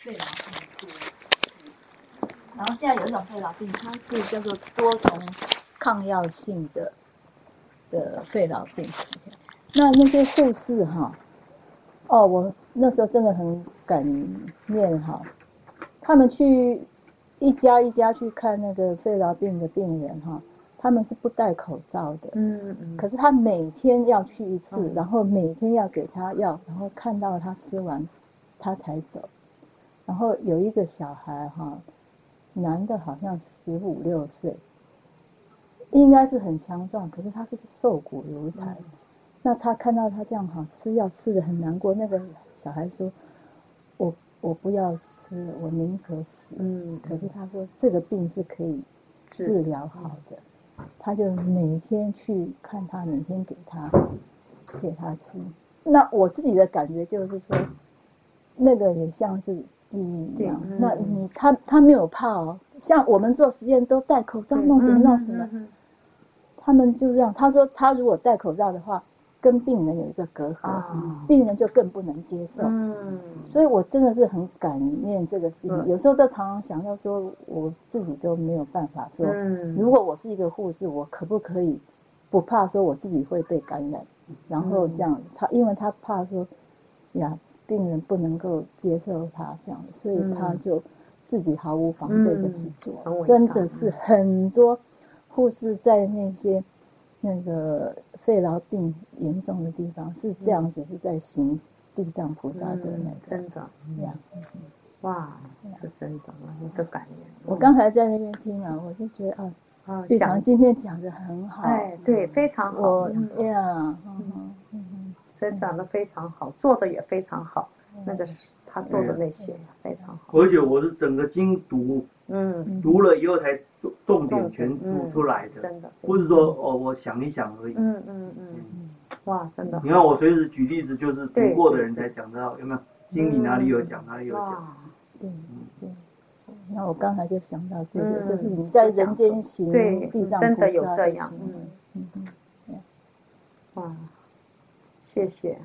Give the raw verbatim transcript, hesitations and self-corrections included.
肺痨病是，然后现在有一种肺痨病，它是叫做多重抗药性的的肺痨病。那那些护士哈，哦，我那时候真的很感念哈，他们去一家一家去看那个肺痨病的病人哈，他们是不戴口罩的， 嗯嗯， 可是他每天要去一次， 嗯、 然后每天要给他药，然后看到他吃完，他才走。然后有一个小孩哈，男的好像十五六岁，应该是很强壮，可是他是瘦骨如柴。嗯、那他看到他这样哈，吃药吃得很难过。那个小孩说：“我我不要吃了，我宁可死。”嗯，可是他说这个病是可以治疗好的，嗯、他就每天去看他，每天给他给他吃。那我自己的感觉就是说，那个也像是地狱一样。嗯、那你他他没有怕哦，像我们做实验都戴口罩，弄什么弄什么。嗯、他们就这样，他说他如果戴口罩的话，跟病人有一个隔阂，啊、病人就更不能接受。嗯，所以我真的是很感念这个事情。嗯、有时候都常常想到说，我自己都没有办法说，嗯、如果我是一个护士，我可不可以不怕说我自己会被感染？然后这样，他因为他怕说呀，病人不能够接受他这样，所以他就自己毫无防备的去做。嗯、真的是很多护士在那些那个肺痨病严重的地方是这样子，嗯、是在行地藏菩萨的那个， 嗯、真的呀，嗯、哇，是真的，一个感言。 我刚才在那边听啊，我就觉得啊。啊，玉堂今天讲的很好， 哎，对，非常好。 我呀，嗯嗯，所以讲的非常好，做的也非常好。那个他做的那些非常好。 而且我是整个经读，嗯，读了以后才重点全读出来的，真的，不是说哦我想一想而已。嗯嗯嗯， 哇，真的。 你看我随时举例子，就是读过的人才讲到，有没有？经里哪里有讲，哪里有讲。 对对。那我刚才就想到这个，嗯、就是你在人间行，地上真的有这样，嗯嗯嗯，哇，谢谢。